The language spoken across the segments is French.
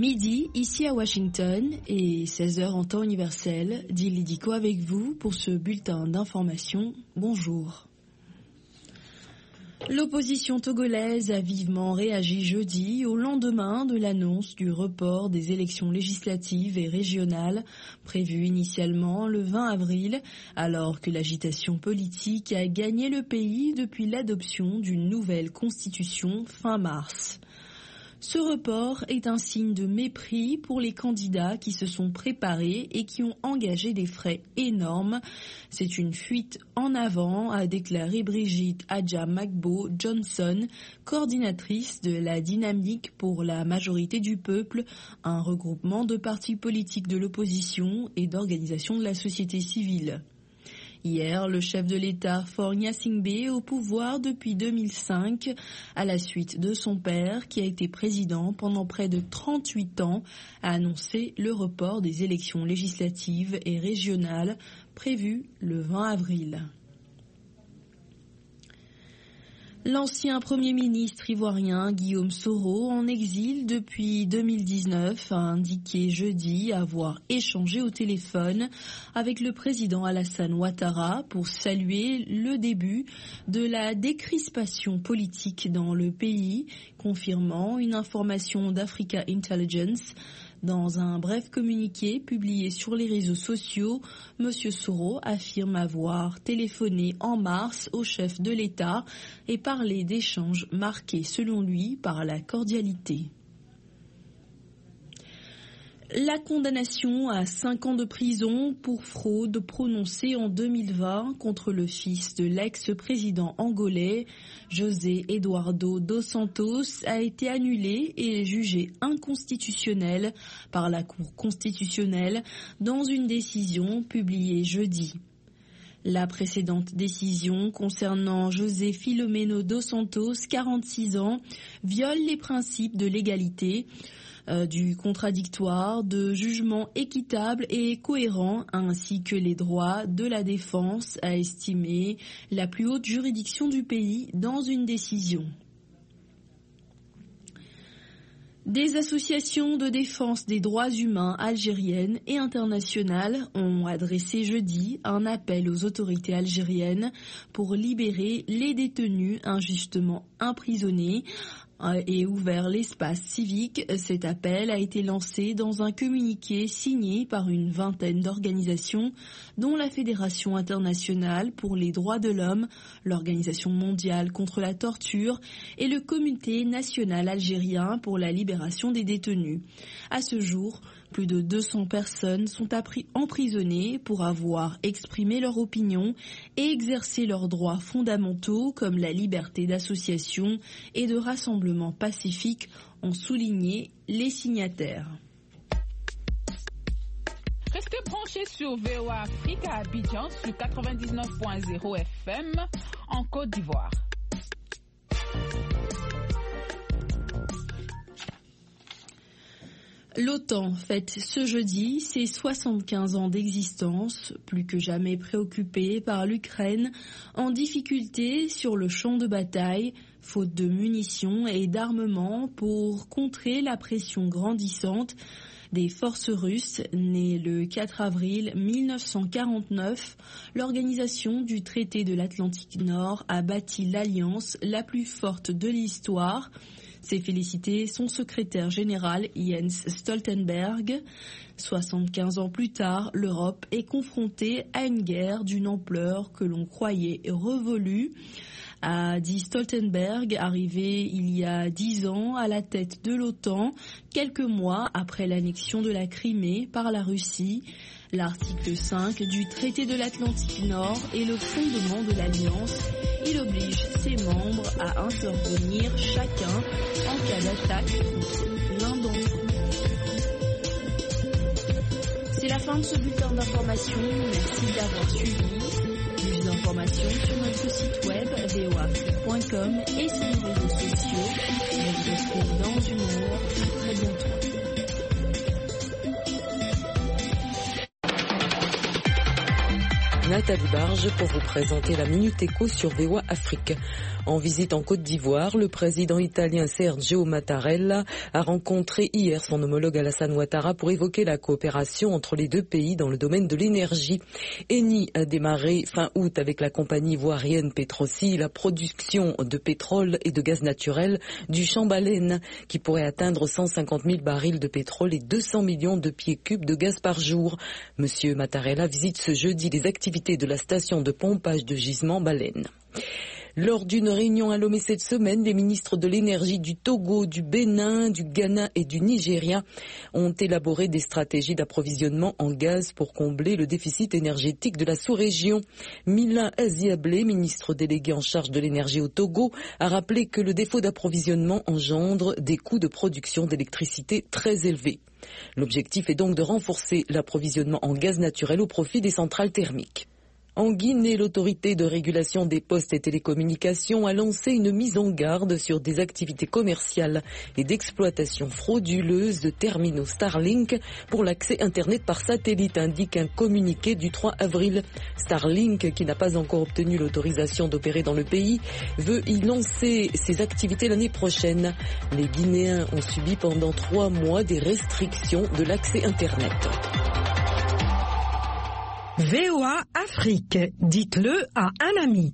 Midi, ici à Washington, et 16h en temps universel, dit Lidico avec vous pour ce bulletin d'information. Bonjour. L'opposition togolaise a vivement réagi jeudi au lendemain de l'annonce du report des élections législatives et régionales prévues initialement le 20 avril, alors que l'agitation politique a gagné le pays depuis l'adoption d'une nouvelle constitution fin mars. Ce report est un signe de mépris pour les candidats qui se sont préparés et qui ont engagé des frais énormes. C'est une fuite en avant, a déclaré Brigitte Adja-Magbo Johnson, coordinatrice de la Dynamique pour la majorité du peuple, un regroupement de partis politiques de l'opposition et d'organisations de la société civile. Hier, le chef de l'État, Faure Gnassingbé, au pouvoir depuis 2005, à la suite de son père, qui a été président pendant près de 38 ans, a annoncé le report des élections législatives et régionales prévues le 20 avril. L'ancien Premier ministre ivoirien Guillaume Soro, en exil depuis 2019, a indiqué jeudi avoir échangé au téléphone avec le président Alassane Ouattara pour saluer le début de la décrispation politique dans le pays, confirmant une information d'Africa Intelligence. Dans un bref communiqué publié sur les réseaux sociaux, M. Soro affirme avoir téléphoné en mars au chef de l'État et parlé d'échanges marqués selon lui par la cordialité. La condamnation à 5 ans de prison pour fraude prononcée en 2020 contre le fils de l'ex-président angolais, José Eduardo dos Santos, a été annulée et jugée inconstitutionnelle par la Cour constitutionnelle dans une décision publiée jeudi. La précédente décision concernant José Filomeno dos Santos, 46 ans, viole les principes de l'égalité, du contradictoire, de jugement équitable et cohérent, ainsi que les droits de la défense, a estimé la plus haute juridiction du pays dans une décision. Des associations de défense des droits humains algériennes et internationales ont adressé jeudi un appel aux autorités algériennes pour libérer les détenus injustement emprisonnés et ouvert l'espace civique. Cet appel a été lancé dans un communiqué signé par une vingtaine d'organisations, dont la Fédération internationale pour les droits de l'homme, l'Organisation mondiale contre la torture et le Comité national algérien pour la libération des détenus. À ce jour, plus de 200 personnes sont emprisonnées pour avoir exprimé leur opinion et exercé leurs droits fondamentaux comme la liberté d'association et de rassemblement pacifique, ont souligné les signataires. Restez branchés sur VOA Afrique à Abidjan sur 99.0 FM en Côte d'Ivoire. L'OTAN fête ce jeudi ses 75 ans d'existence, plus que jamais préoccupée par l'Ukraine, en difficulté sur le champ de bataille, faute de munitions et d'armement pour contrer la pression grandissante des forces russes. Née le 4 avril 1949, l'organisation du traité de l'Atlantique Nord a bâti l'alliance la plus forte de l'histoire. C'est félicité son secrétaire général Jens Stoltenberg. 75 ans plus tard, l'Europe est confrontée à une guerre d'une ampleur que l'on croyait révolue, a dit Stoltenberg, arrivé il y a 10 ans à la tête de l'OTAN, quelques mois après l'annexion de la Crimée par la Russie. L'article 5 du traité de l'Atlantique Nord est le fondement de l'Alliance. Il oblige ses membres à intervenir chacun en cas d'attaque contre l'un d'entre eux. C'est la fin de ce bulletin d'information. Merci d'avoir suivi. Plus d'informations sur notre site web voafrique.com et sur nos réseaux sociaux. On se retrouve dans une heure. Très bientôt. Nathalie Barge pour vous présenter la Minute Éco sur VOA Afrique. En visite en Côte d'Ivoire, le président italien Sergio Mattarella a rencontré hier son homologue Alassane Ouattara pour évoquer la coopération entre les deux pays dans le domaine de l'énergie. Eni a démarré fin août avec la compagnie ivoirienne Petroci la production de pétrole et de gaz naturel du champ Baleine qui pourrait atteindre 150 000 barils de pétrole et 200 millions de pieds cubes de gaz par jour. Monsieur Mattarella visite ce jeudi les activités de la station de pompage de gisement Baleine. Lors d'une réunion à Lomé cette semaine, les ministres de l'énergie du Togo, du Bénin, du Ghana et du Nigeria ont élaboré des stratégies d'approvisionnement en gaz pour combler le déficit énergétique de la sous-région. Mila Aziablé, ministre délégué en charge de l'énergie au Togo, a rappelé que le défaut d'approvisionnement engendre des coûts de production d'électricité très élevés. L'objectif est donc de renforcer l'approvisionnement en gaz naturel au profit des centrales thermiques. En Guinée, l'autorité de régulation des postes et télécommunications a lancé une mise en garde sur des activités commerciales et d'exploitation frauduleuse de terminaux Starlink pour l'accès Internet par satellite, indique un communiqué du 3 avril. Starlink, qui n'a pas encore obtenu l'autorisation d'opérer dans le pays, veut y lancer ses activités l'année prochaine. Les Guinéens ont subi pendant 3 mois des restrictions de l'accès Internet. VOA Afrique, dites-le à un ami.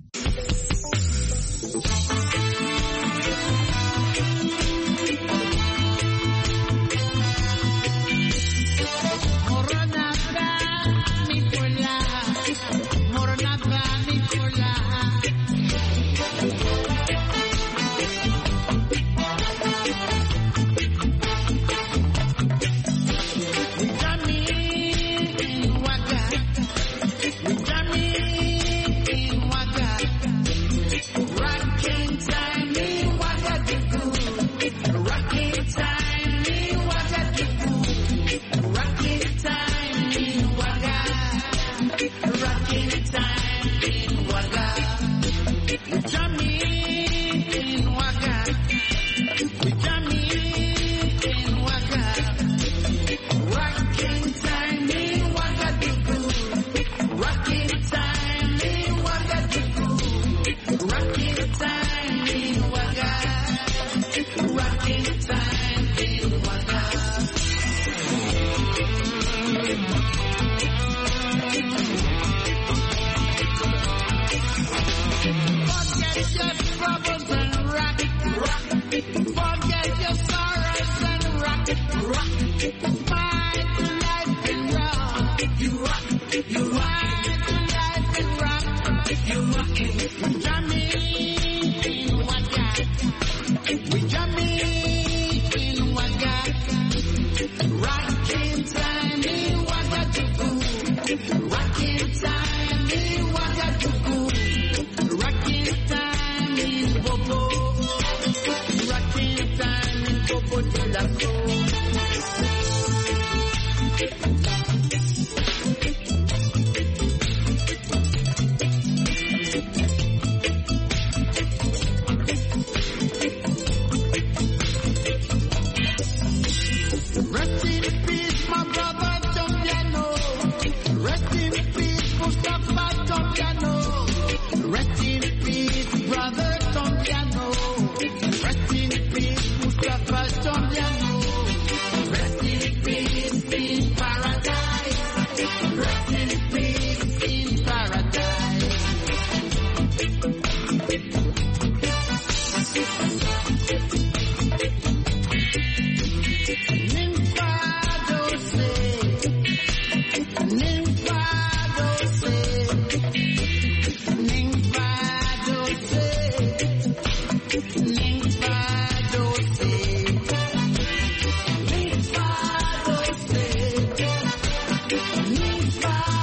Bye.